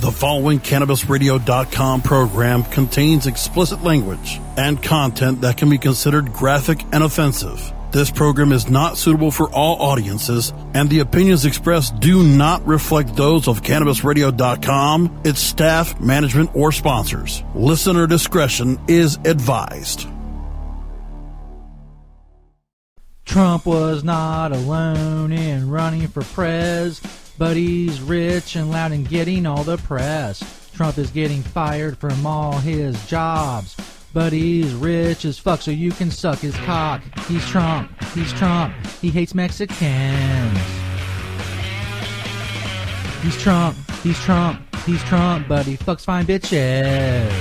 The following CannabisRadio.com program contains explicit language and content that can be considered graphic and offensive. This program is not suitable for all audiences, and the opinions expressed do not reflect those of CannabisRadio.com, its staff, management, or sponsors. Listener discretion is advised. Trump was not alone in running for prez, but he's rich and loud and getting all the press. Trump is getting fired from all his jobs, but he's rich as fuck, so you can suck his cock. He's Trump, he hates Mexicans. He's Trump, but he fucks fine bitches.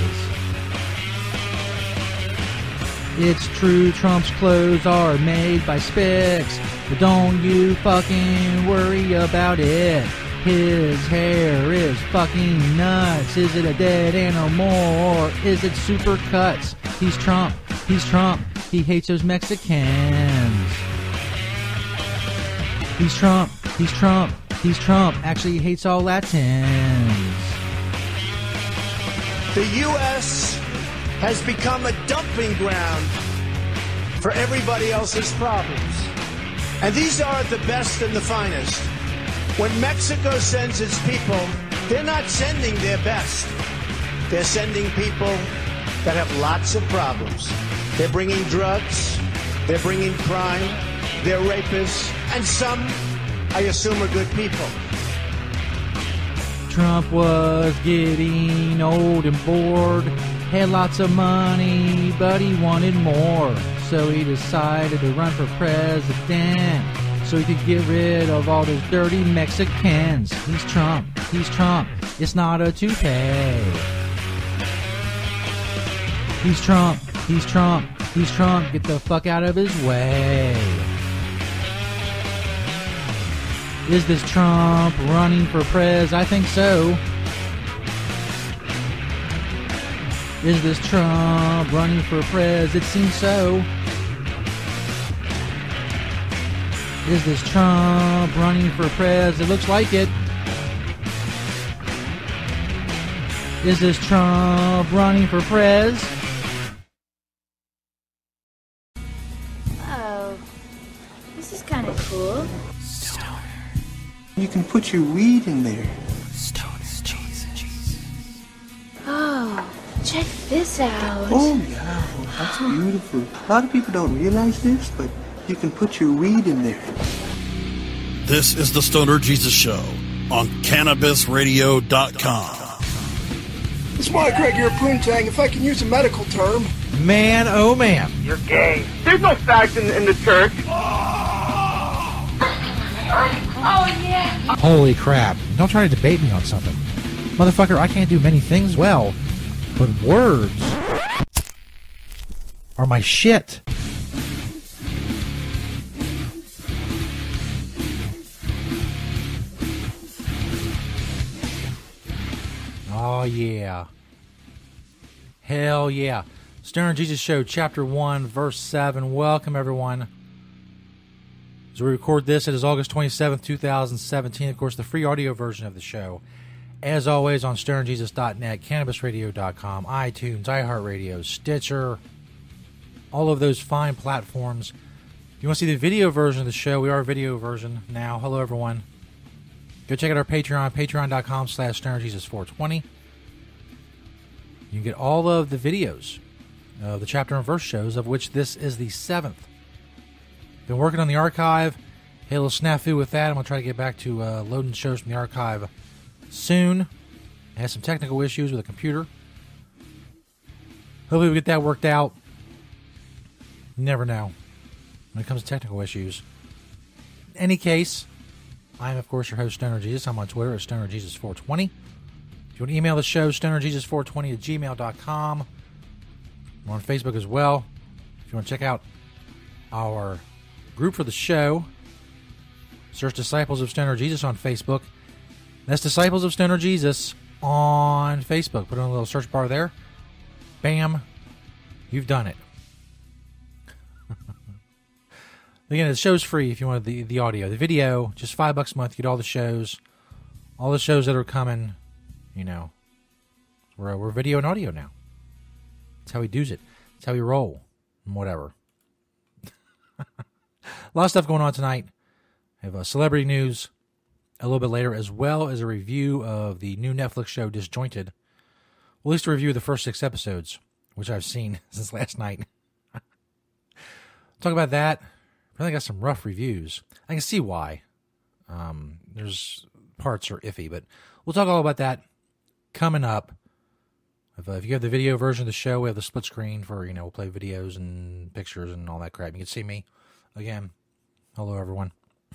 It's true, Trump's clothes are made by Spix, but don't you fucking worry about it. His hair is fucking nuts. Is it a dead animal or is it super cuts? He's Trump, he hates those Mexicans. He's Trump, actually he hates all Latins. The U.S. has become a dumping ground for everybody else's problems. And these are the best and the finest. When Mexico sends its people, they're not sending their best. They're sending people that have lots of problems. They're bringing drugs, they're bringing crime, they're rapists, and some, I assume, are good people. Trump was getting old and bored, had lots of money, but he wanted more. So he decided to run for president so he could get rid of all those dirty Mexicans. He's Trump, it's not a toupee. He's Trump, get the fuck out of his way. Is this Trump running for prez? I think so. Is this Trump running for prez? It seems so. Is this Trump running for prez? It looks like it. Is this Trump running for prez? Oh, this is kind of cool. You can put your weed in there. Oh, check this out. Oh, yeah. That's beautiful. A lot of people don't realize this, but you can put your weed in there. This is the Stoner Jesus Show on CannabisRadio.com. It's my Greg here, Poontang, if I can use a medical term. Man, oh man. You're gay. There's no fags in the church. Oh, yeah. Holy crap. Don't try to debate me on something. Motherfucker, I can't do many things well, but words are my shit. Oh, yeah. Hell yeah. Stoner Jesus Show, Chapter 1, Verse 7. Welcome, everyone. As we record this, it is August 27th, 2017. Of course, the free audio version of the show, as always, on StonerJesus.net, CannabisRadio.com, iTunes, iHeartRadio, Stitcher, all of those fine platforms. If you want to see the video version of the show, we are a video version now. Hello, everyone. Go check out our Patreon, patreon.com/StonerJesus420. You can get all of the videos of the chapter and verse shows, of which this is the 7th. Been working on the archive. Had a little snafu with that. I'm going to try to get back to loading shows from the archive soon. I had some technical issues with the computer. Hopefully we get that worked out. You never know when it comes to technical issues. In any case, I'm, of course, your host, Stoner Jesus. I'm on Twitter at StonerJesus420. If you want to email the show, StonerJesus420 at gmail.com. We're on Facebook as well. If you want to check out our group for the show, search Disciples of Stoner Jesus on Facebook. That's Disciples of Stoner Jesus on Facebook. Put it on a little search bar there. Bam. You've done it. Again, the show's free if you want the audio. The video, just $5 a month. You get all the shows that are coming You know, we're video and audio now. That's how we do it. That's how we roll. And whatever. A lot of stuff going on tonight. I have celebrity news a little bit later, as well as a review of the new Netflix show Disjointed. Well, at least a review of the first 6 episodes, which I've seen since last night. Talk about that. I think I got some rough reviews. I can see why. There's parts are iffy, but we'll talk all about that coming up. If you have the video version of the show, we have the split screen for, we'll play videos and pictures and all that crap. You can see me again. Hello, everyone.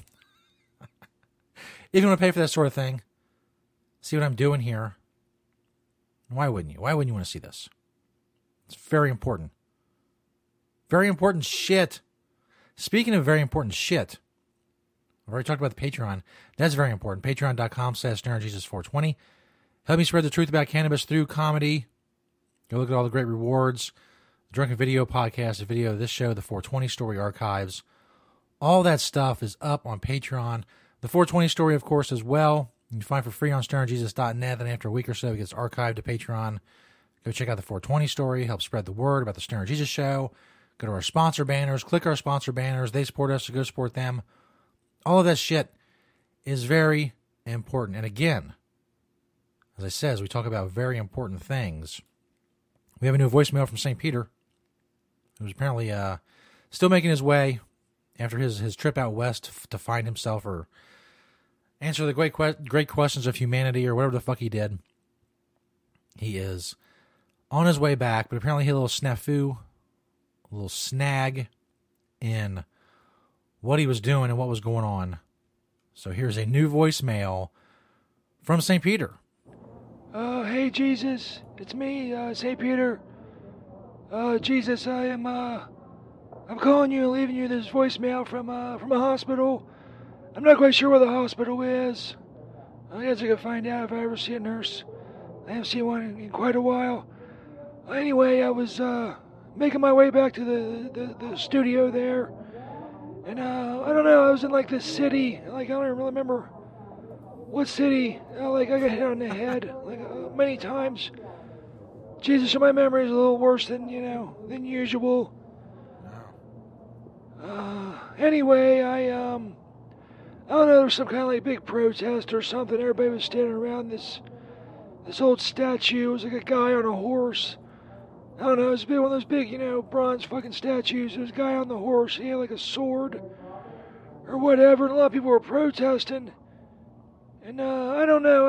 If you want to pay for that sort of thing, see what I'm doing here. Why wouldn't you? Why wouldn't you want to see this? It's very important. Very important shit. Speaking of very important shit, I've already talked about the Patreon. That's very important. Patreon.com/StonerJesus420. Help me spread the truth about cannabis through comedy. Go look at all the great rewards. The Drunken Video podcast, the video of this show, the 420 Story archives. All that stuff is up on Patreon. The 420 Story, of course, as well. You can find for free on StonerJesus.net. Then after a week or so, it gets archived to Patreon. Go check out the 420 Story. Help spread the word about the Stoner Jesus Show. Go to our sponsor banners. Click our sponsor banners. They support us, so go support them. All of that shit is very important. And again, as I said, as we talk about very important things, we have a new voicemail from St. Peter, who's apparently still making his way after his trip out west to find himself or answer the great questions of humanity or whatever the fuck he did. He is on his way back, but apparently he had a little snafu, a little snag in what he was doing and what was going on. So here's a new voicemail from St. Peter. Hey, Jesus. It's me, St. Peter. Jesus, I'm calling you and leaving you this voicemail from a hospital. I'm not quite sure where the hospital is. I guess I can find out if I ever see a nurse. I haven't seen one in quite a while. Anyway, I was making my way back to the studio there. And I don't know, I was in like this city. Like, I don't even remember what city. I got hit on the head many times. Jesus, so my memory is a little worse than usual. Anyway, I don't know, there was some kind of like big protest or something. Everybody was standing around this old statue. It was like a guy on a horse. I don't know, it was one of those big, bronze fucking statues. There was a guy on the horse. He had like a sword or whatever, and a lot of people were protesting. And I don't know,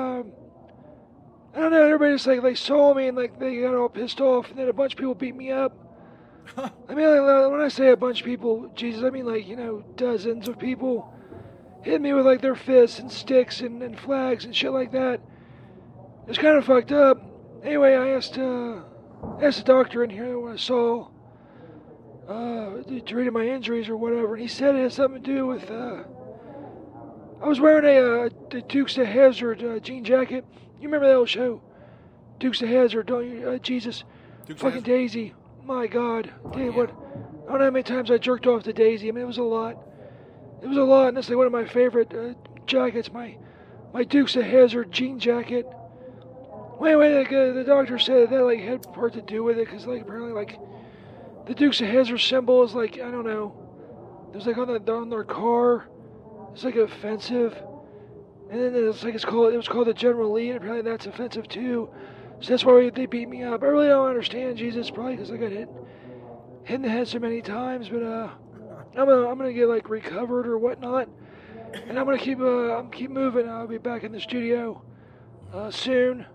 everybody just like saw me and like they got all pissed off, and then a bunch of people beat me up. I mean, when I say a bunch of people, Jesus, I mean like, dozens of people hit me with like their fists and sticks and flags and shit like that. It was kind of fucked up. Anyway, I asked the doctor in here what I saw to read my injuries or whatever, and he said it has something to do with I was wearing a Dukes of Hazzard jean jacket. You remember that old show, Dukes of Hazzard, don't you? Jesus, Dukes fucking Daisy. My God, dude, what? I don't know how many times I jerked off to Daisy. I mean, it was a lot. It was a lot, and that's like one of my favorite jackets. My Dukes of Hazzard jean jacket. Wait, the doctor said that like had part to do with it, because like apparently like the Dukes of Hazzard symbol is like, I don't know, there's like on their car, it's like offensive, and then it was called the General Lee, and apparently that's offensive too. So that's why they beat me up. I really don't understand, Jesus, probably because I got hit in the head so many times. But I'm gonna get like recovered or whatnot, and I'm gonna keep moving. I'll be back in the studio soon.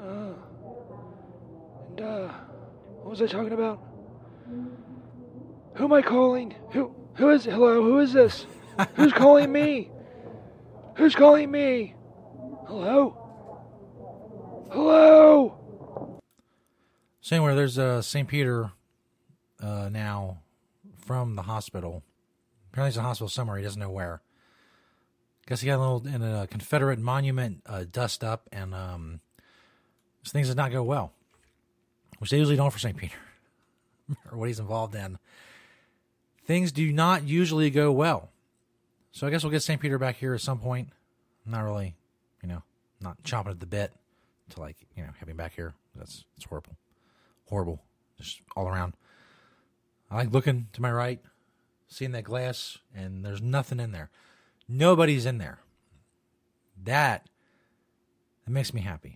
What was I talking about? Who am I calling? Who is it? Hello? Who is this? Who's calling me? Who's calling me? Hello? Hello? So anyway, there's St. Peter now from the hospital. Apparently he's in a hospital somewhere. He doesn't know where. Guess he got in a Confederate monument dust up, and things did not go well, which they usually don't for St. Peter, or what he's involved in. Things do not usually go well. So I guess we'll get St. Peter back here at some point. Not really, not chomping at the bit to like, having back here. It's horrible. Horrible. Just all around. I like looking to my right, seeing that glass, and there's nothing in there. Nobody's in there. That makes me happy.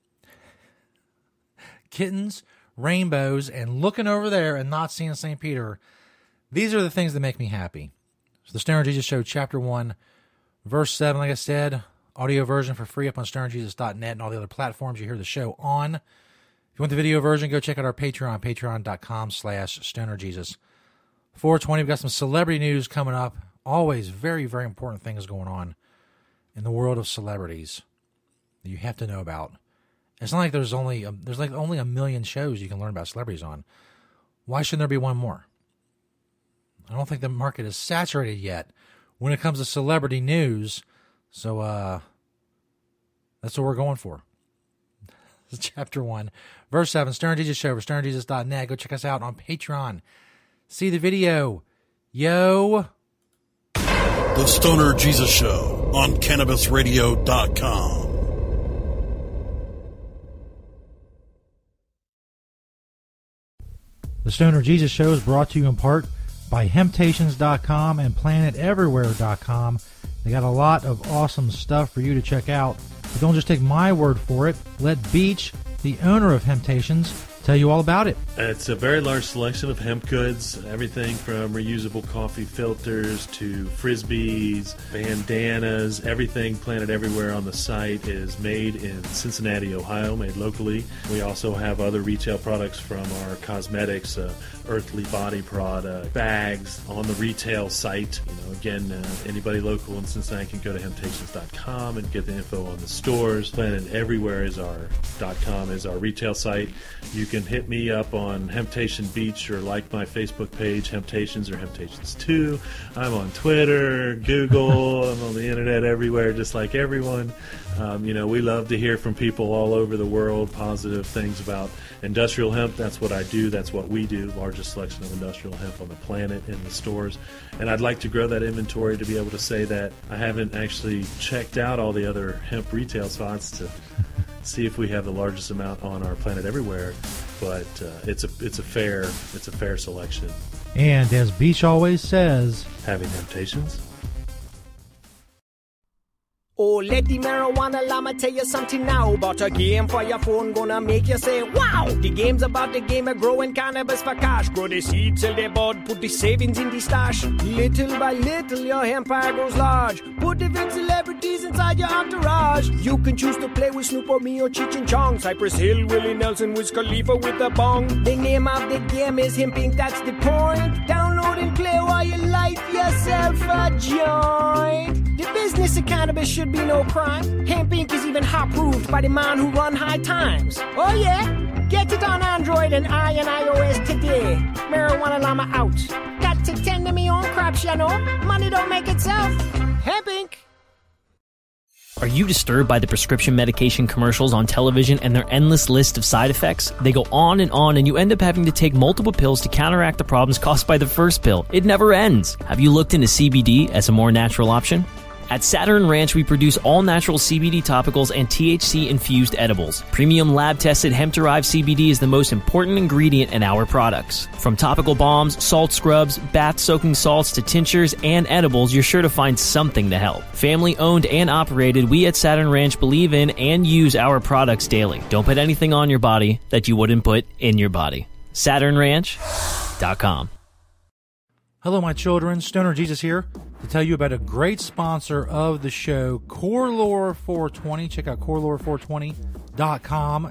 Kittens, rainbows, and looking over there and not seeing St. Peter. These are the things that make me happy. So the Stoner Jesus Show, Chapter 1, Verse 7, like I said, audio version for free up on stonerjesus.net and all the other platforms you hear the show on. If you want the video version, go check out our Patreon, patreon.com/stonerjesus. 420, we've got some celebrity news coming up. Always very, very important things going on in the world of celebrities that you have to know about. It's not like there's only a million shows you can learn about celebrities on. Why shouldn't there be one more? I don't think the market is saturated yet when it comes to celebrity news. So that's what we're going for. This is Chapter 1, Verse 7, Stoner Jesus Show over stonerjesus.net. Go check us out on Patreon. See the video. Yo. The Stoner Jesus Show on CannabisRadio.com. The Stoner Jesus Show is brought to you in part by Hemptations.com and PlanetEverywhere.com. They got a lot of awesome stuff for you to check out. But don't just take my word for it. Let Beach, the owner of Hemptations, tell you all about it. It's a very large selection of hemp goods, everything from reusable coffee filters to frisbees, bandanas, everything Planet Everywhere on the site is made in Cincinnati, Ohio, made locally. We also have other retail products from our cosmetics, Earthly Body product, bags on the retail site. Again, anybody local in Cincinnati can go to Hemptations.com and get the info on the stores. Planet Everywhere is our .com is our retail site. You can hit me up on Hemptation Beach or like my Facebook page, Hemptations or Hemptations 2. I'm on Twitter, Google, I'm on the internet everywhere, just like everyone. We love to hear from people all over the world, positive things about industrial hemp. That's what I do. That's what we do. Largest selection of industrial hemp on the planet in the stores. And I'd like to grow that inventory to be able to say that I haven't actually checked out all the other hemp retail spots to see if we have the largest amount on our Planet Everywhere. But it's a fair selection. And as Beach always says, having Hemptations. Oh, let the marijuana llama tell you something now about a game for your phone gonna make you say, wow! The game's about the game of growing cannabis for cash. Grow the seed, sell the bud, put the savings in the stash. Little by little, your empire grows large. Put different celebrities inside your entourage. You can choose to play with Snoop or me or Cheech and Chong. Cypress Hill, Willie Nelson, Wiz Khalifa with a bong. The name of the game is Hemp Inc., that's the point. Download and play while you light yourself a joint. The business of cannabis should be no crime. Hemp Inc. is even hot-proofed by the man who run High Times. Oh yeah? Get it on Android and iOS today. Marijuana llama out. Got to tend to me own crops, you know. Money don't make itself. Hemp Inc. Are you disturbed by the prescription medication commercials on television and their endless list of side effects? They go on, and you end up having to take multiple pills to counteract the problems caused by the first pill. It never ends. Have you looked into CBD as a more natural option? At Saturn Ranch, we produce all-natural CBD topicals and THC-infused edibles. Premium lab-tested hemp-derived CBD is the most important ingredient in our products. From topical balms, salt scrubs, bath-soaking salts to tinctures and edibles, you're sure to find something to help. Family-owned and operated, we at Saturn Ranch believe in and use our products daily. Don't put anything on your body that you wouldn't put in your body. SaturnRanch.com. Hello, my children. Stoner Jesus here to tell you about a great sponsor of the show, Corelore 420. Check out Corelore420.com,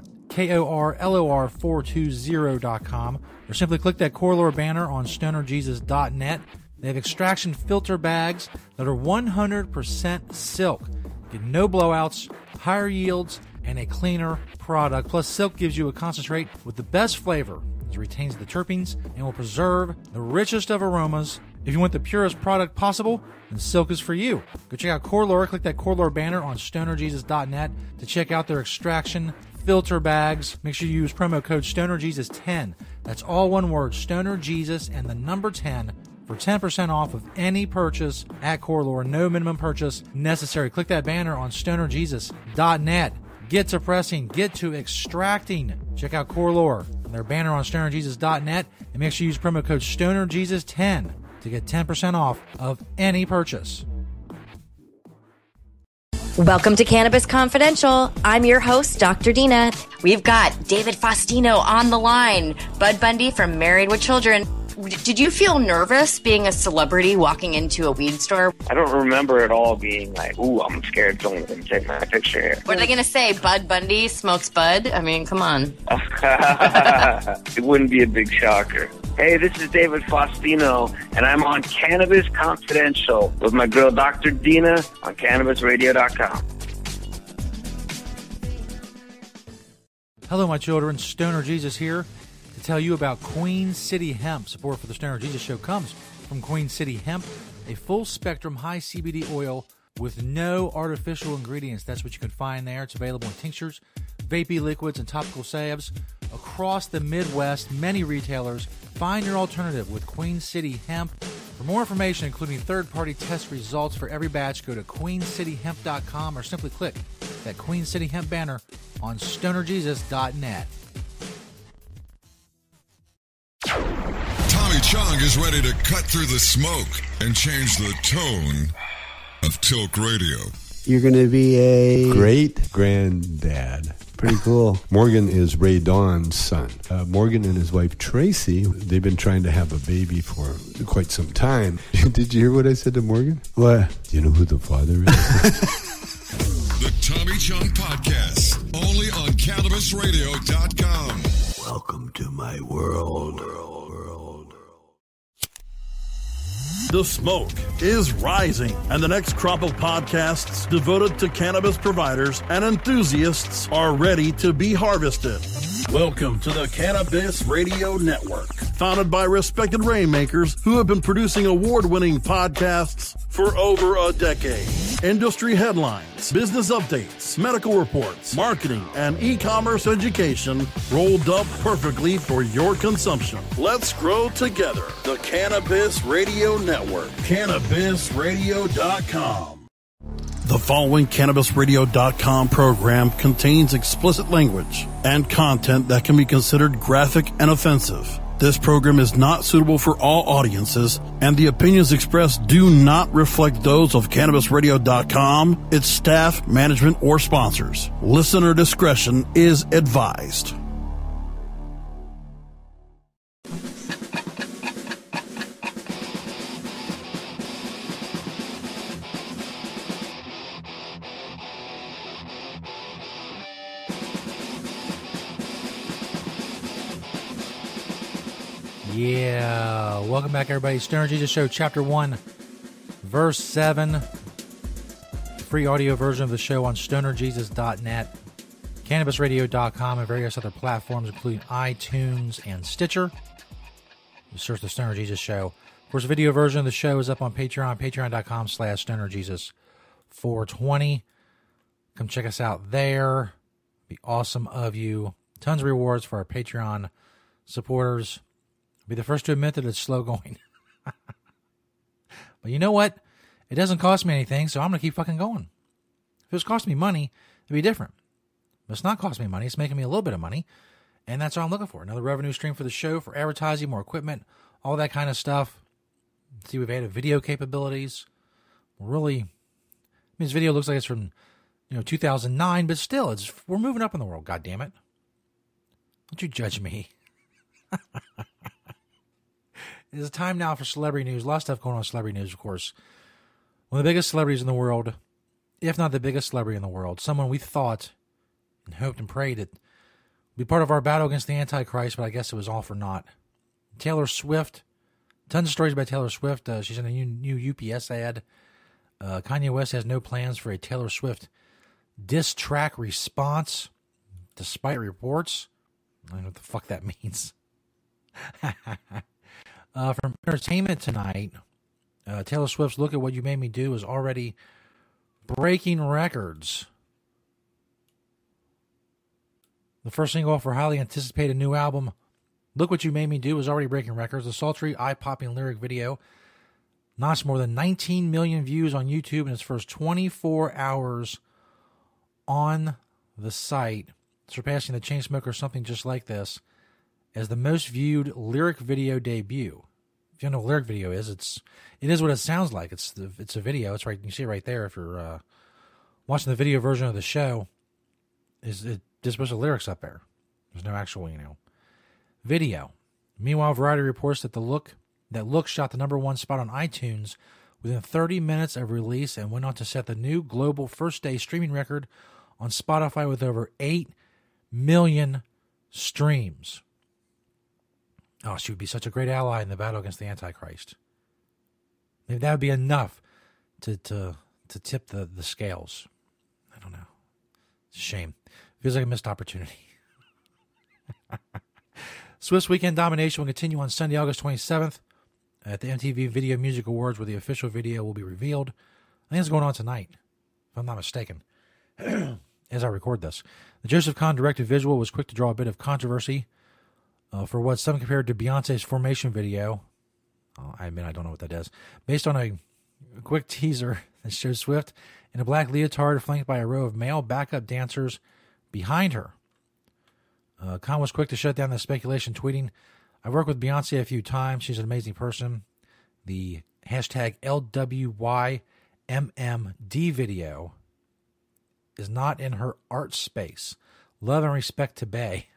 KORLOR420.com, or simply click that Corelore banner on stonerjesus.net. They have extraction filter bags that are 100% silk. Get no blowouts, higher yields, and a cleaner product. Plus, silk gives you a concentrate with the best flavor. It retains the terpenes and will preserve the richest of aromas. If you want the purest product possible, then silk is for you. Go check out Corelore. Click that Corelore banner on stonerjesus.net to check out their extraction filter bags. Make sure you use promo code StonerJesus10. That's all one word, StonerJesus and the number 10 for 10% off of any purchase at Corelore. No minimum purchase necessary. Click that banner on stonerjesus.net. Get to pressing. Get to extracting. Check out Core Lore and their banner on stonerjesus.net, and make sure you use promo code StonerJesus10 to get 10% off of any purchase. Welcome to Cannabis Confidential. I'm your host, Dr. Dina. We've got David Faustino on the line, Bud Bundy from Married with Children. Did you feel nervous being a celebrity walking into a weed store? I don't remember at all being like, ooh, I'm scared someone's going to take my picture here. What are they going to say? Bud Bundy smokes bud? I mean, come on. It wouldn't be a big shocker. Hey, this is David Faustino, and I'm on Cannabis Confidential with my girl, Dr. Dina, on CannabisRadio.com. Hello, my children. Stoner Jesus here to tell you about Queen City Hemp. Support for the Stoner Jesus Show comes from Queen City Hemp, a full-spectrum high CBD oil with no artificial ingredients. That's what you can find there. It's available in tinctures, vapey liquids, and topical salves. Across the Midwest, many retailers. Find your alternative with Queen City Hemp. For more information, including third-party test results for every batch, go to queencityhemp.com or simply click that Queen City Hemp banner on stonerjesus.net. Tommy Chong is ready to cut through the smoke and change the tone of Tilk Radio. You're going to be a great-granddad. Pretty cool. Morgan is Ray Dawn's son. Morgan and his wife Tracy, they've been trying to have a baby for quite some time. Did you hear what I said to Morgan? What? Do you know who the father is? The Tommy Chong Podcast, only on CannabisRadio.com. Welcome to my world. The smoke is rising, and the next crop of podcasts devoted to cannabis providers and enthusiasts are ready to be harvested. Welcome to the Cannabis Radio Network, founded by respected rainmakers who have been producing award-winning podcasts for over a decade. Industry headlines, business updates, medical reports, marketing, and e-commerce education rolled up perfectly for your consumption. Let's grow together. The Cannabis Radio Network. CannabisRadio.com. The following CannabisRadio.com program contains explicit language and content that can be considered graphic and offensive. This program is not suitable for all audiences, and the opinions expressed do not reflect those of CannabisRadio.com, its staff, management, or sponsors. Listener discretion is advised. Yeah, welcome back, everybody. Stoner Jesus Show, Chapter 1, Verse 7. Free audio version of the show on stonerjesus.net, CannabisRadio.com, and various other platforms, including iTunes and Stitcher. You search the Stoner Jesus Show. Of course, the video version of the show is up on Patreon, patreon.com/stonerjesus420. Come check us out there. Be awesome of you. Tons of rewards for our Patreon supporters. Be the first to admit that it's slow going. But you know what? It doesn't cost me anything, so I'm going to keep fucking going. If it was costing me money, it'd be different. But it's not costing me money. It's making me a little bit of money. And that's all I'm looking for. Another revenue stream for the show, for advertising, more equipment, all that kind of stuff. See, we've added video capabilities. Really, this video looks like it's from 2009, but still, we're moving up in the world, goddammit. Don't you judge me. It is time now for celebrity news. A lot of stuff going on in celebrity news, of course. One of the biggest celebrities in the world, if not the biggest celebrity in the world, someone we thought and hoped and prayed that would be part of our battle against the Antichrist, but I guess it was all for naught. Taylor Swift. Tons of stories about Taylor Swift. She's in a new UPS ad. Kanye West has no plans for a Taylor Swift diss track response, despite reports. I don't know what the fuck that means. From entertainment tonight, Taylor Swift's Look at What You Made Me Do is already breaking records. The first single off her highly anticipated new album, Look What You Made Me Do, is already breaking records. The sultry, eye-popping lyric video notched more than 19 million views on YouTube in its first 24 hours on the site, surpassing the Chainsmokers Something Just Like This as the most viewed lyric video debut. If you don't know what lyric video is, it is what it sounds like. It's a video. It's right. You can see it right there if you're watching the video version of the show. Just a bunch of lyrics up there. There's no actual, video. Meanwhile, Variety reports that Look shot the #1 spot on iTunes within 30 minutes of release and went on to set the new global first-day streaming record on Spotify with over 8 million streams. Oh, she would be such a great ally in the battle against the Antichrist. Maybe that would be enough to tip the scales. I don't know. It's a shame. Feels like a missed opportunity. Swift's Weekend Domination will continue on Sunday, August 27th at the MTV Video Music Awards, where the official video will be revealed. I think it's going on tonight, if I'm not mistaken, as I record this. The Joseph Kahn directed visual was quick to draw a bit of controversy for what some compared to Beyonce's Formation video. I admit I don't know what that is. Based on a quick teaser that shows Swift in a black leotard flanked by a row of male backup dancers behind her. Kahn was quick to shut down the speculation, tweeting, "I've worked with Beyonce a few times. She's an amazing person. The hashtag LWYMMD video is not in her art space. Love and respect to Bey."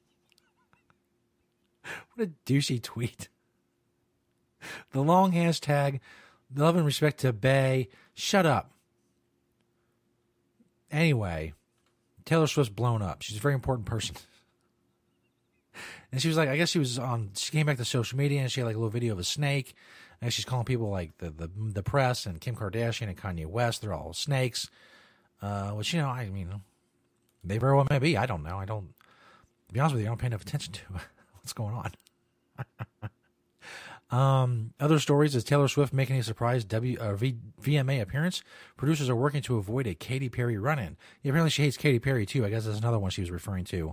What a douchey tweet. The long hashtag, love and respect to Bey. Shut up. Anyway, Taylor Swift's blown up. She's a very important person. And she was like, I guess she came back to social media and she had like a little video of a snake. And she's calling people like the press and Kim Kardashian and Kanye West. They're all snakes. Which, I mean, they very well may be. I don't know. To be honest with you, I don't pay enough attention to what's going on. Other stories is Taylor Swift making a surprise VMA appearance. Producers are working to avoid a Katy Perry run-in. Yeah, apparently she hates Katy Perry too. I guess that's another one she was referring to.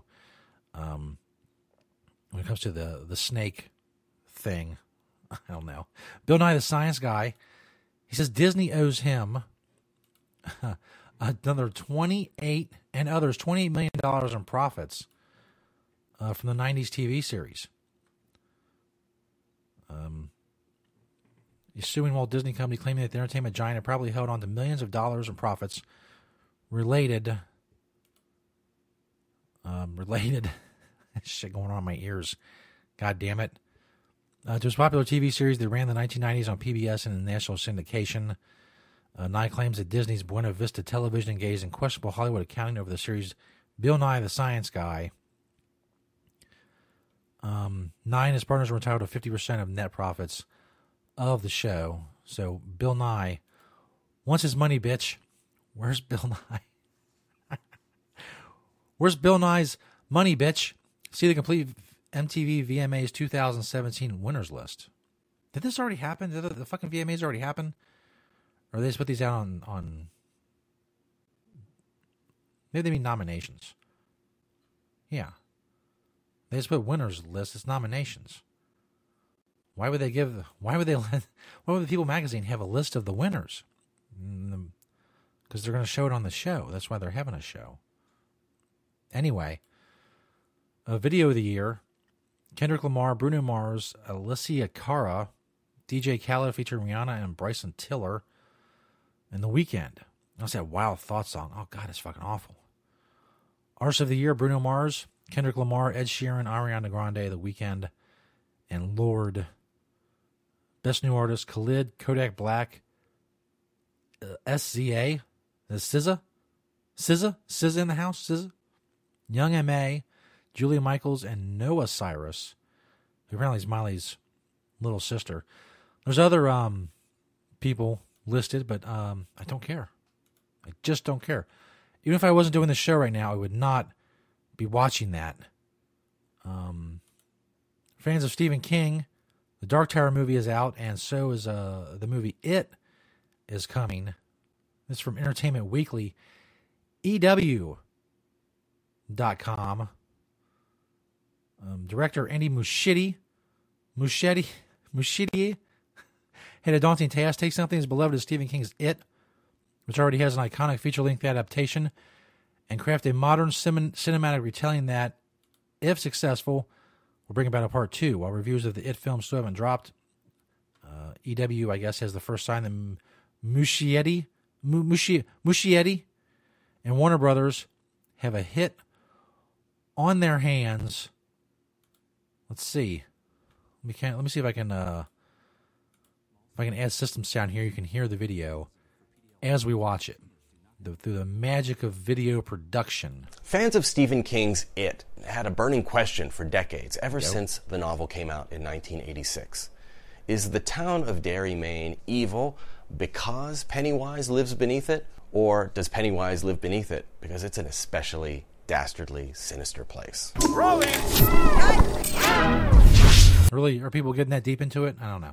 When it comes to the snake thing, I don't know. Bill Nye the Science Guy, he says Disney owes him another $28 million in profits from the 90s TV series. He's suing Walt Disney Company, claiming that the entertainment giant had probably held on to millions of dollars in profits related shit going on in my ears. God damn it. To his popular TV series that ran in the 1990s on PBS and in national syndication. Nye claims that Disney's Buena Vista Television engaged in questionable Hollywood accounting over the series Bill Nye the Science Guy. Nye and his partners were entitled to 50% of net profits of the show. So Bill Nye wants his money, bitch. Where's Bill Nye? Where's Bill Nye's money, bitch? See the complete MTV VMAs 2017 winners list. Did this already happen? Did the fucking VMAs already happen? Or they just put these out on... Maybe they mean nominations. Yeah. They just put winners list. It's nominations. Why would the People magazine have a list of the winners? Because they're going to show it on the show. That's why they're having a show. Anyway, a video of the year: Kendrick Lamar, Bruno Mars, Alicia Cara, DJ Khaled featuring Rihanna and Bryson Tiller, and The Weeknd. That's that Wild Thoughts song. Oh God, it's fucking awful. Artist of the year: Bruno Mars, Kendrick Lamar, Ed Sheeran, Ariana Grande, The Weeknd, and Lorde. Best new artist: Khalid, Kodak Black, SZA, SZA in the house, SZA, Young M.A., Julia Michaels, and Noah Cyrus, who apparently is Miley's little sister. There's other people listed, but I don't care. I just don't care. Even if I wasn't doing the show right now, I would not be watching that. Fans of Stephen King, the Dark Tower movie is out, and so is the movie It is coming. This is from Entertainment Weekly. EW.com. Director Andy Muschietti had a daunting task: take something as beloved as Stephen King's It, which already has an iconic feature-length adaptation, and craft a modern cinematic retelling that, if successful, will bring about a part 2. While reviews of the It film still haven't dropped, EW, I guess, has the first sign that Muschietti and Warner Brothers have a hit on their hands. Let's see. Let me see if I can add system sound here. You can hear the video as we watch it through the magic of video production. Fans of Stephen King's It had a burning question for decades, ever since the novel came out in 1986. Is the town of Derry, Maine evil because Pennywise lives beneath it, or does Pennywise live beneath it because it's an especially dastardly, sinister place? Really? Are people getting that deep into it? I don't know.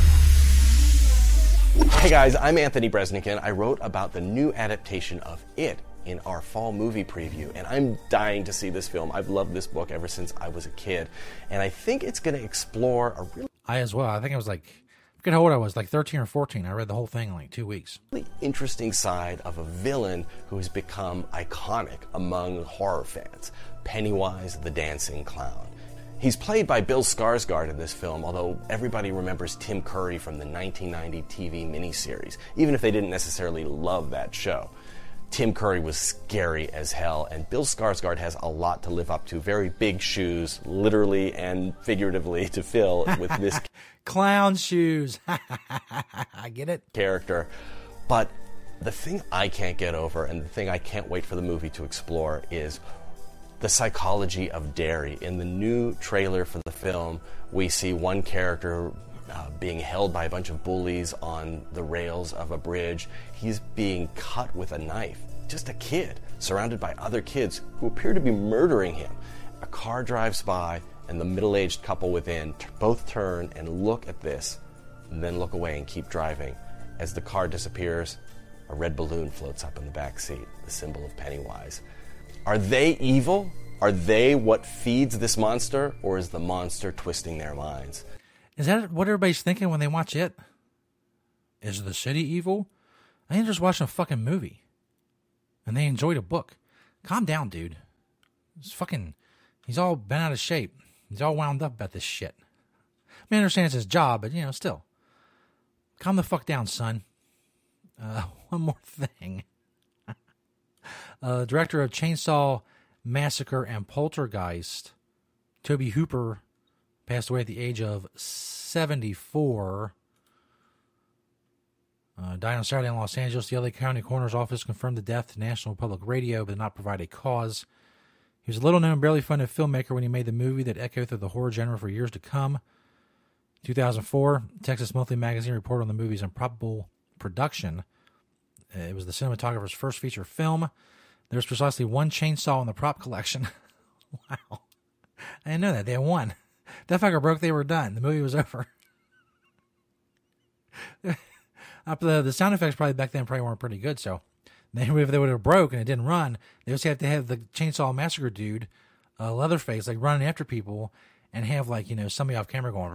Hey guys, I'm Anthony Bresnikan. I wrote about the new adaptation of It in our fall movie preview, and I'm dying to see this film. I've loved this book ever since I was a kid, and I think it's going to explore a really... I as well. I think I was I forget how old I was, 13 or 14. I read the whole thing in 2 weeks. Really interesting side of a villain who has become iconic among horror fans, Pennywise the Dancing Clown. He's played by Bill Skarsgård in this film, although everybody remembers Tim Curry from the 1990 TV miniseries, even if they didn't necessarily love that show. Tim Curry was scary as hell, and Bill Skarsgård has a lot to live up to. Very big shoes, literally and figuratively, to fill with this clown shoes. I get it. Character. But the thing I can't get over, and the thing I can't wait for the movie to explore, is the psychology of Derry. In the new trailer for the film, we see one character being held by a bunch of bullies on the rails of a bridge. He's being cut with a knife. Just a kid, surrounded by other kids who appear to be murdering him. A car drives by, and the middle-aged couple within both turn and look at this, and then look away and keep driving. As the car disappears, a red balloon floats up in the back seat, the symbol of Pennywise. Are they evil? Are they what feeds this monster, or is the monster twisting their minds? Is that what everybody's thinking when they watch It? Is the city evil? I think they're just watching a fucking movie. And they enjoyed a book. Calm down, dude. He's all bent out of shape. He's all wound up about this shit. I mean, I understand it's his job, but, still. Calm the fuck down, son. One more thing. Director of Chainsaw Massacre and Poltergeist, Tobe Hooper, passed away at the age of 74. Died on Saturday in Los Angeles. The LA County Coroner's Office confirmed the death to National Public Radio, but did not provide a cause. He was a little-known, barely funded filmmaker when he made the movie that echoed through the horror genre for years to come. 2004, Texas Monthly Magazine reported on the movie's improbable production. It was the cinematographer's first feature film. There's precisely one chainsaw in the prop collection. Wow. I didn't know that. They had one. That fucker broke, they were done. The movie was over. The sound effects probably back then probably weren't pretty good, so if they would have broke and it didn't run, they just have to have the Chainsaw Massacre dude, Leatherface, running after people and have somebody off camera going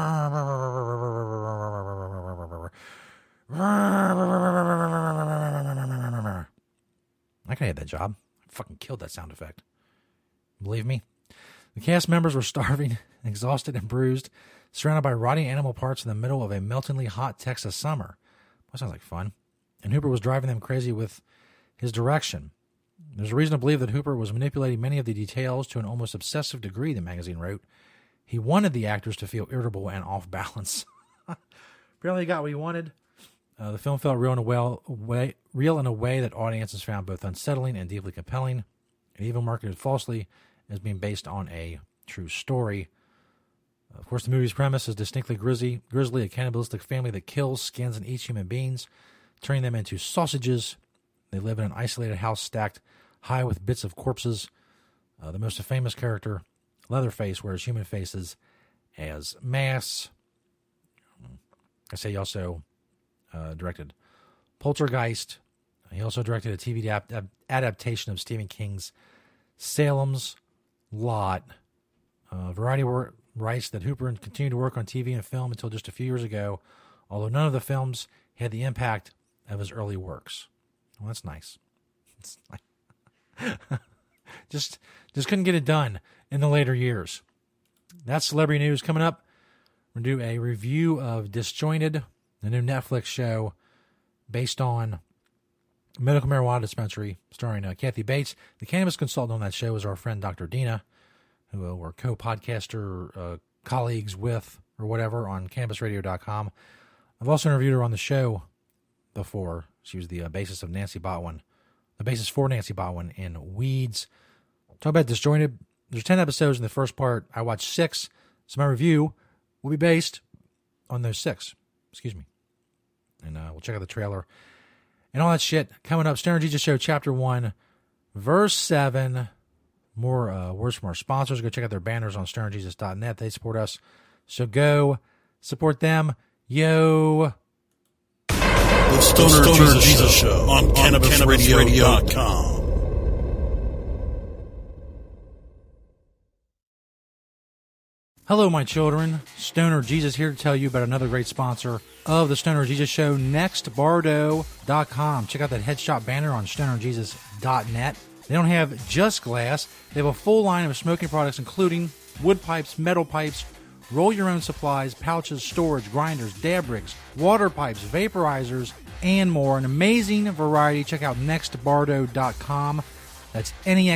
I could have that job. I fucking killed that sound effect. Believe me. The cast members were starving, exhausted, and bruised, surrounded by rotting animal parts in the middle of a meltingly hot Texas summer. That sounds like fun. And Hooper was driving them crazy with his direction. There's a reason to believe that Hooper was manipulating many of the details to an almost obsessive degree, the magazine wrote. He wanted the actors to feel irritable and off balance. Apparently he got what he wanted. The film felt real in a way that audiences found both unsettling and deeply compelling, and even marketed falsely as being based on a true story. Of course, the movie's premise is distinctly grisly, a cannibalistic family that kills, skins, and eats human beings, turning them into sausages. They live in an isolated house stacked high with bits of corpses. The most famous character, Leatherface, wears human faces as masks. I say he also directed Poltergeist. He also directed a TV adaptation of Stephen King's Salem's Lot. Variety writes that Hooper continued to work on TV and film until just a few years ago, although none of the films had the impact of his early works. Well, that's nice. just couldn't get it done in the later years. That's celebrity news. Coming up, we're going to do a review of Disjointed, the new Netflix show based on medical marijuana dispensary starring Kathy Bates. The cannabis consultant on that show is our friend Dr. Dina, who we're co-podcaster colleagues with or whatever on CannabisRadio.com. I've also interviewed her on the show before. She was the bassist of Nancy Botwin, the bassist for Nancy Botwin in Weeds. Talk about Disjointed. There's 10 episodes in the first part. I watched 6, so my review will be based on those 6. Excuse me. And we'll check out the trailer and all that shit coming up. Stoner Jesus Show, Chapter 1, Verse 7. More words from our sponsors. Go check out their banners on stonerjesus.net. They support us, so go support them. Yo. The Stoner Jesus Show on CannabisRadio.com. Hello, my children. Stoner Jesus here to tell you about another great sponsor of the Stoner Jesus Show, NextBardo.com. Check out that headshot banner on stonerjesus.net. They don't have just glass. They have a full line of smoking products, including wood pipes, metal pipes, roll-your-own supplies, pouches, storage, grinders, dab rigs, water pipes, vaporizers, and more. An amazing variety. Check out NextBardo.com. That's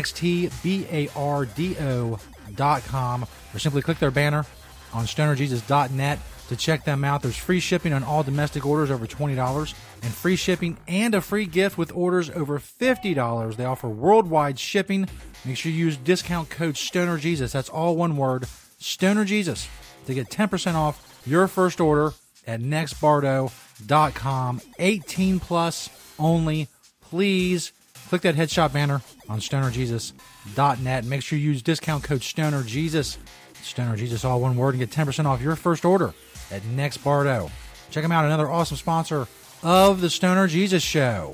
NextBardo.com. Or simply click their banner on stonerjesus.net to check them out. There's free shipping on all domestic orders over $20 and free shipping and a free gift with orders over $50. They offer worldwide shipping. Make sure you use discount code STONERJesus. That's all one word, STONERJesus, to get 10% off your first order at nextbardo.com. 18 plus only. Please click that headshot banner on stonerjesus.net. Make sure you use discount code STONERJesus. Stoner Jesus, all one word, and get 10% off your first order at NextBardo. Check them out, another awesome sponsor of the Stoner Jesus Show.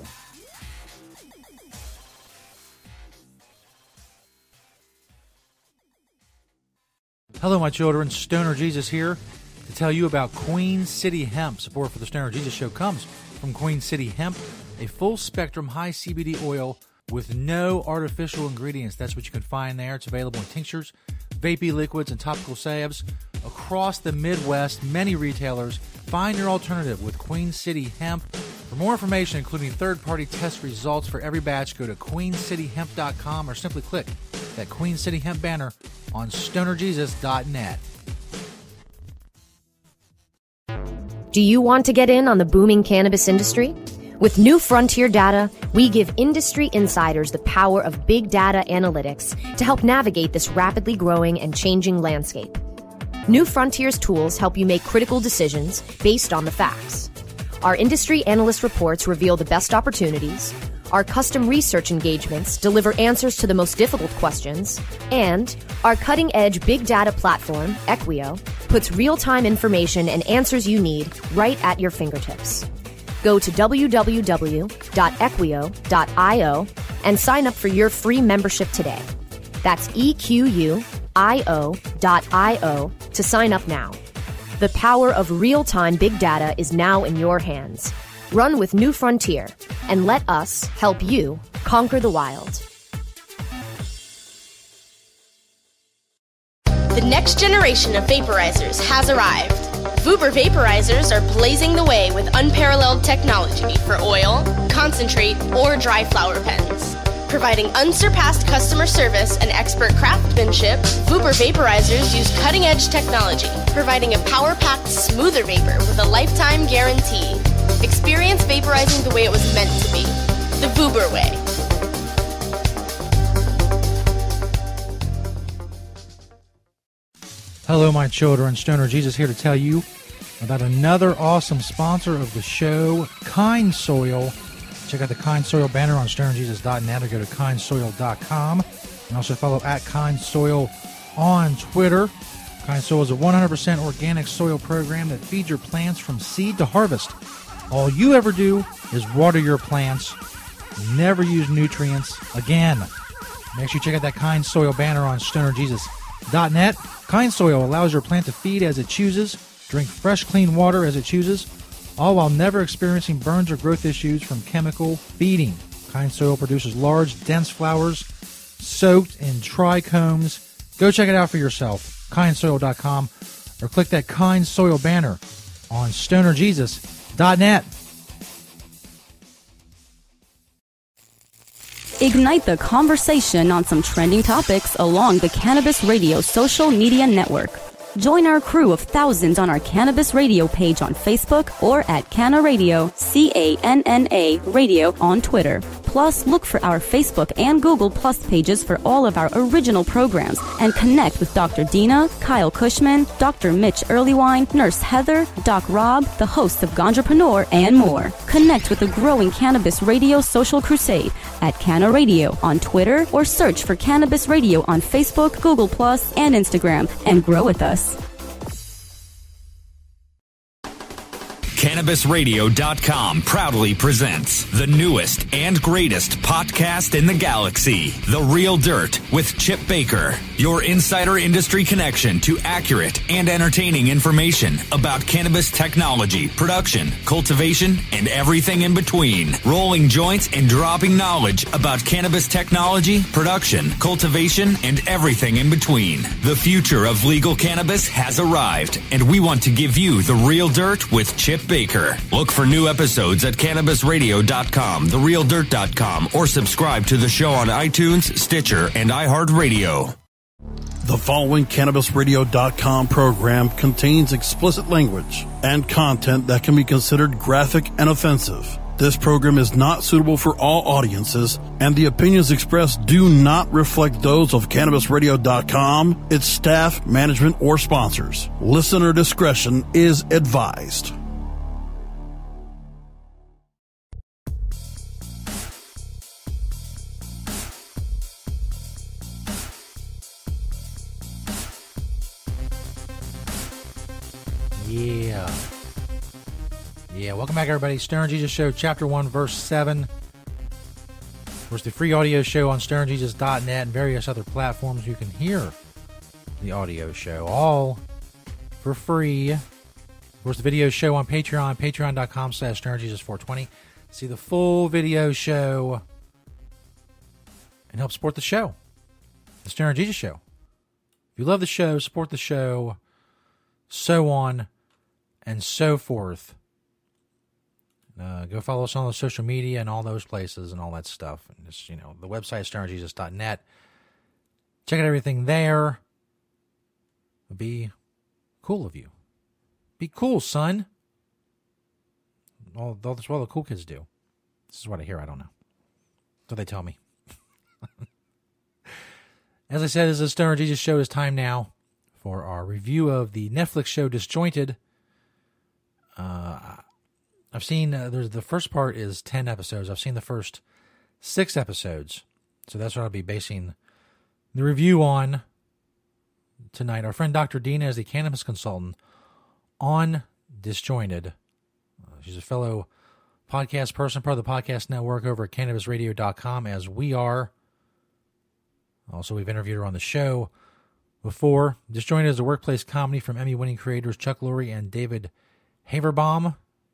Hello, my children. Stoner Jesus here to tell you about Queen City Hemp. Support for the Stoner Jesus Show comes from Queen City Hemp, a full-spectrum high CBD oil with no artificial ingredients. That's what you can find there. It's available in tinctures, vapey liquids, and topical salves. Across the Midwest, many retailers. Find your alternative with Queen City Hemp. For more information, including third-party test results for every batch, go to queencityhemp.com or simply click that Queen City Hemp banner on stonerjesus.net. Do you want to get in on the booming cannabis industry? With New Frontier Data, we give industry insiders the power of big data analytics to help navigate this rapidly growing and changing landscape. New Frontier's tools help you make critical decisions based on the facts. Our industry analyst reports reveal the best opportunities, our custom research engagements deliver answers to the most difficult questions, and our cutting-edge big data platform, Equio, puts real-time information and answers you need right at your fingertips. Go to www.equio.io and sign up for your free membership today. That's EQUIO.io to sign up now. The power of real-time big data is now in your hands. Run with New Frontier and let us help you conquer the wild. The next generation of vaporizers has arrived. Vuber vaporizers are blazing the way with unparalleled technology for oil, concentrate, or dry flower pens. Providing unsurpassed customer service and expert craftsmanship, Vuber vaporizers use cutting-edge technology, providing a power-packed, smoother vapor with a lifetime guarantee. Experience vaporizing the way it was meant to be. The Vuber way. Hello, my children. Stoner Jesus here to tell you about another awesome sponsor of the show, Kind Soil. Check out the Kind Soil banner on stonerjesus.net or go to kindsoil.com. And also follow at Kind Soil on Twitter. Kind Soil is a 100% organic soil program that feeds your plants from seed to harvest. All you ever do is water your plants. Never use nutrients again. Make sure you check out that Kind Soil banner on stonerjesus.net. Kind Soil allows your plant to feed as it chooses, drink fresh, clean water as it chooses, all while never experiencing burns or growth issues from chemical feeding. Kind Soil produces large, dense flowers soaked in trichomes. Go check it out for yourself, kindsoil.com, or click that Kind Soil banner on stonerjesus.net. Ignite the conversation on some trending topics along the Cannabis Radio social media network. Join our crew of thousands on our Cannabis Radio page on Facebook or at Canna Radio, CANNA Radio on Twitter. Plus, look for our Facebook and Google Plus pages for all of our original programs and connect with Dr. Dina, Kyle Cushman, Dr. Mitch Earlywine, Nurse Heather, Doc Rob, the hosts of Ganjapreneur, and more. Connect with the growing Cannabis Radio social crusade at Canna Radio on Twitter or search for Cannabis Radio on Facebook, Google Plus, and Instagram and grow with us. CannabisRadio.com proudly presents the newest and greatest podcast in the galaxy, The Real Dirt with Chip Baker, your insider industry connection to accurate and entertaining information about cannabis technology, production, cultivation, and everything in between. Rolling joints and dropping knowledge about cannabis technology, production, cultivation, and everything in between. The future of legal cannabis has arrived, and we want to give you The Real Dirt with Chip Baker. Look for new episodes at CannabisRadio.com, TheRealDirt.com, or subscribe to the show on iTunes, Stitcher, and iHeartRadio. The following CannabisRadio.com program contains explicit language and content that can be considered graphic and offensive. This program is not suitable for all audiences, and the opinions expressed do not reflect those of CannabisRadio.com, its staff, management, or sponsors. Listener discretion is advised. Yeah, welcome back, everybody. Stoner Jesus Show, Chapter 1, Verse 7. Of course, the free audio show on stonerjesus.net and various other platforms. You can hear the audio show, all for free. Of course, the video show on Patreon, patreon.com/stonerjesus420. See the full video show and help support the show, the Stoner Jesus Show. If you love the show, support the show, so on and so forth. Go follow us on the social media and all those places and all that stuff. And just, the website is stonerjesus.net. Check out everything there. It'd be cool of you. Be cool, son. That's what all the cool kids do. This is what I hear. I don't know. That's what they tell me. As I said, this is the Stoner Jesus Show. It's time now for our review of the Netflix show Disjointed. I've seen, the first part is 10 episodes. I've seen the first 6 episodes. So that's what I'll be basing the review on tonight. Our friend Dr. Dina is the cannabis consultant on Disjointed. She's a fellow podcast person, part of the podcast network over at CannabisRadio.com, as we are. Also, we've interviewed her on the show before. Disjointed is a workplace comedy from Emmy-winning creators Chuck Lorre and David Javerbaum.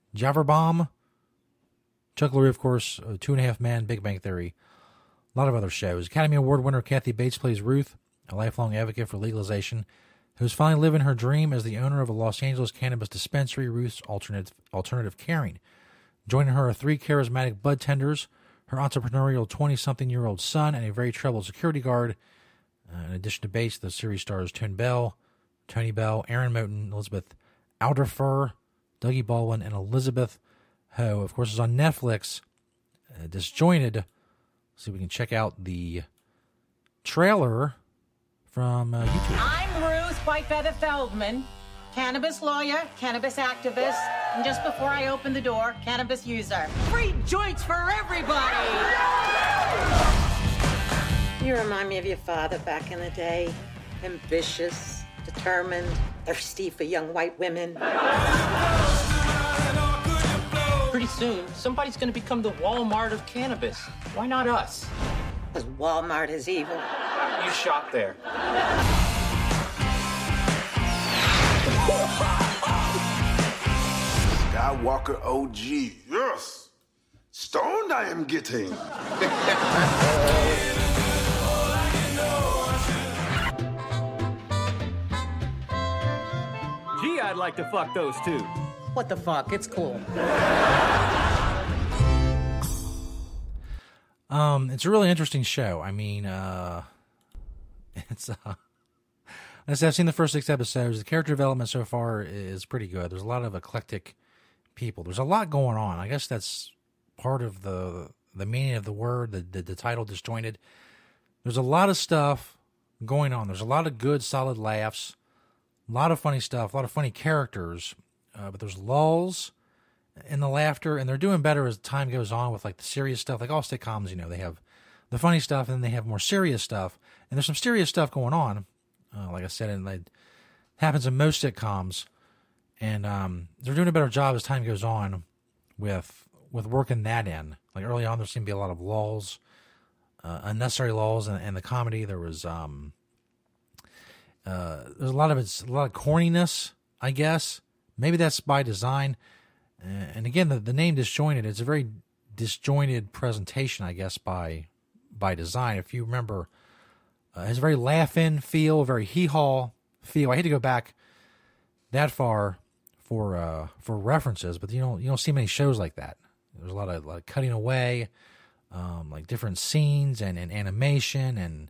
Chuck Lorre, of course, 2.5 Men, Big Bang Theory, a lot of other shows. Academy Award winner Kathy Bates plays Ruth, a lifelong advocate for legalization, who's finally living her dream as the owner of a Los Angeles cannabis dispensary, Ruth's Alternative Caring. Joining her are 3 charismatic bud tenders, her entrepreneurial 20-something-year-old son, and a very troubled security guard. In addition to Bates, the series stars Tony Bell, Aaron Moten, Elizabeth Alderfer, Dougie Baldwin, and Elizabeth Ho. Of course, it's on Netflix. Disjointed. Let's see if we can check out the trailer from YouTube. I'm Ruth Whitefeather Feldman, cannabis lawyer, cannabis activist, and just before I open the door, cannabis user. Free joints for everybody! You remind me of your father back in the day. Ambitious, determined, thirsty for young white women. Pretty soon, somebody's going to become the Walmart of cannabis. Why not us? Because Walmart is evil. You shop there. Skywalker OG, yes. stoned I am getting. Gee, I'd like to fuck those two. What the fuck? It's cool. It's a really interesting show. I mean, it's as I've seen the first 6 episodes, the character development so far is pretty good. There's a lot of eclectic people. There's a lot going on. I guess that's part of the meaning of the word, the title Disjointed. There's a lot of stuff going on. There's a lot of good, solid laughs, a lot of funny stuff, a lot of funny characters, but there's lulls in the laughter, and they're doing better as time goes on with like the serious stuff. Like all sitcoms, you know, they have the funny stuff and then they have more serious stuff, and there's some serious stuff going on. Like I said, and it happens in most sitcoms, and they're doing a better job as time goes on with working that in. Like early on, there seemed to be a lot of lulls, unnecessary lulls, and the comedy. There was there's a lot of corniness, I guess. Maybe that's by design. And again, the name Disjointed, it's a very disjointed presentation, I guess, by design. If you remember, it's a very laugh-in feel, very hee-haw feel. I hate to go back that far for references, but you don't see many shows like that. There's a lot of cutting away, like different scenes and animation and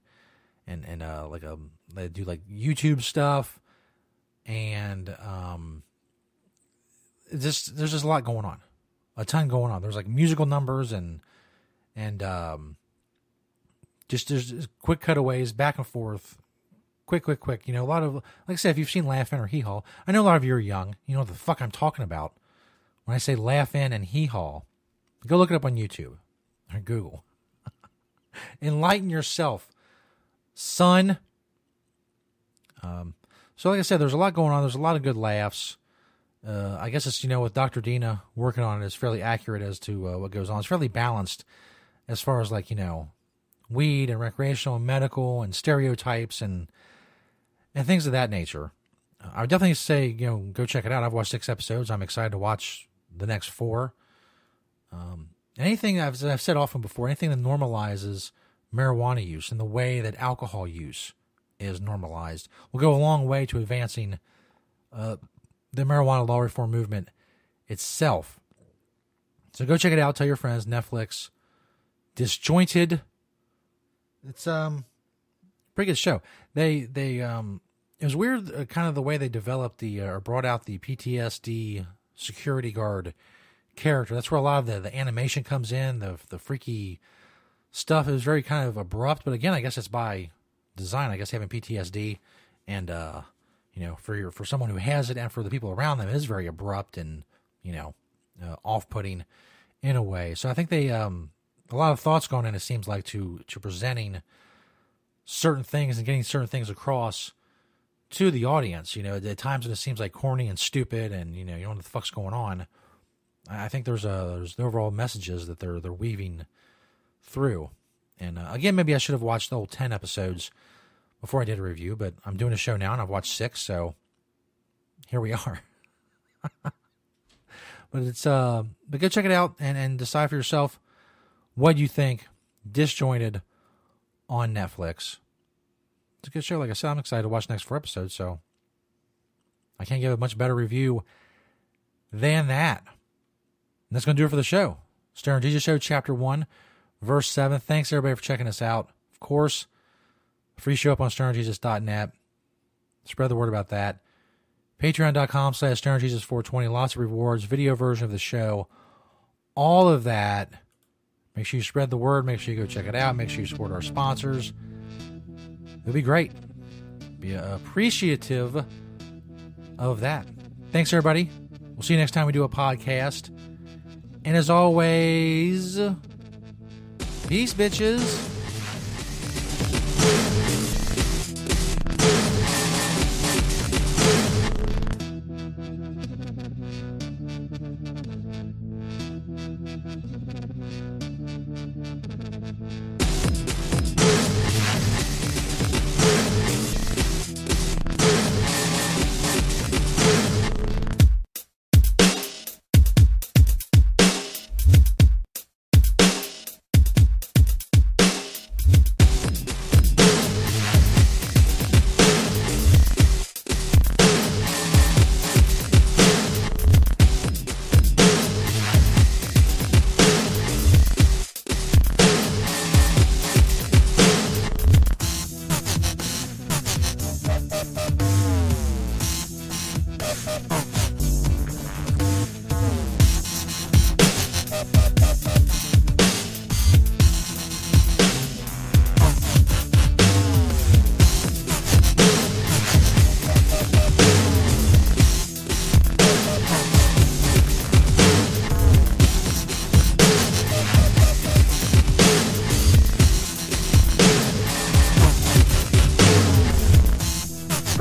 they do like YouTube stuff, and there's just a lot going on, a ton going on. There's like musical numbers and just there's quick cutaways back and forth, quick. You know, a lot of, like I said, if you've seen Laugh-In or Hee-Haw, I know a lot of you are young. You know what the fuck I'm talking about when I say Laugh-In and Hee-Haw. Go look it up on YouTube or Google. Enlighten yourself, son. So like I said, there's a lot going on. There's a lot of good laughs. I guess it's, with Dr. Dina working on it, it's fairly accurate as to what goes on. It's fairly balanced as far as weed and recreational and medical and stereotypes and things of that nature. I would definitely say, go check it out. I've watched 6 episodes. I'm excited to watch the next 4. Anything I've said often before, anything that normalizes marijuana use and the way that alcohol use is normalized will go a long way to advancing the marijuana law reform movement itself. So go check it out. Tell your friends. Netflix, Disjointed. It's pretty good show. They it was weird, kind of the way they developed or brought out the PTSD security guard character. That's where a lot of the animation comes in, the freaky stuff. It was very kind of abrupt, but again, I guess it's by design. I guess having PTSD and for someone who has it and for the people around them, it is very abrupt and off-putting in a way. So I think they a lot of thoughts going in, it seems like, to presenting certain things and getting certain things across to the audience. At times it seems like corny and stupid, and you don't know what the fuck's going on. I think there's overall messages that they're weaving through. And again, maybe I should have watched the whole 10 episodes before I did a review, but I'm doing a show now and I've watched 6, so here we are. But go check it out and decide for yourself what you think. Disjointed on Netflix. It's a good show. Like I said, I'm excited to watch the next 4 episodes, so I can't give a much better review than that. And that's going to do it for the show. Stoner Jesus Show, Chapter 1, Verse 7. Thanks, everybody, for checking us out. Of course, free show up on stonerjesus.net. Spread the word about that. Patreon.com/stonerjesus420. Lots of rewards. Video version of the show. All of that. Make sure you spread the word. Make sure you go check it out. Make sure you support our sponsors. It'll be great. Be appreciative of that. Thanks, everybody. We'll see you next time we do a podcast. And as always, peace, bitches.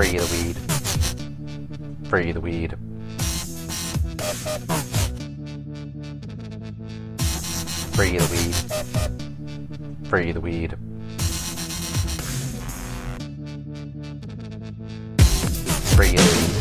Free the weed. Free the weed. Free the weed. Free the weed. Free the weed.